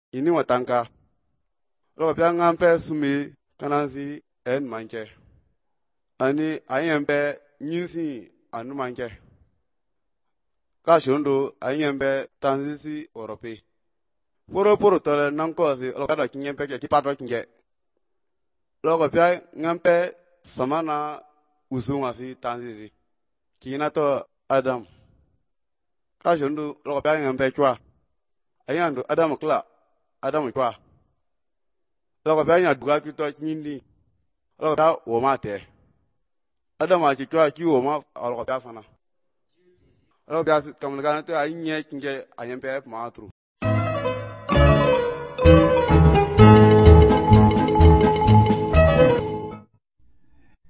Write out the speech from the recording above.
ini watanka lo pya ngampe sumi kanansi en manke ani ayembe nyinsi anu manke ka shondo ayembe tanzisi orope poro tole nankosi lo kada kinyempe ke kipato kinge lo pya ngampe samana usungasi tanzisi kina to adam ka shondo lo pya ngampe chwa ayando adam kla adam chwa lo pya nya duga kito nyindi lo pya wo mate adam a chwa ki wo ma lo pya fana lo pya kamulga to aynye kinge ayempe ma tru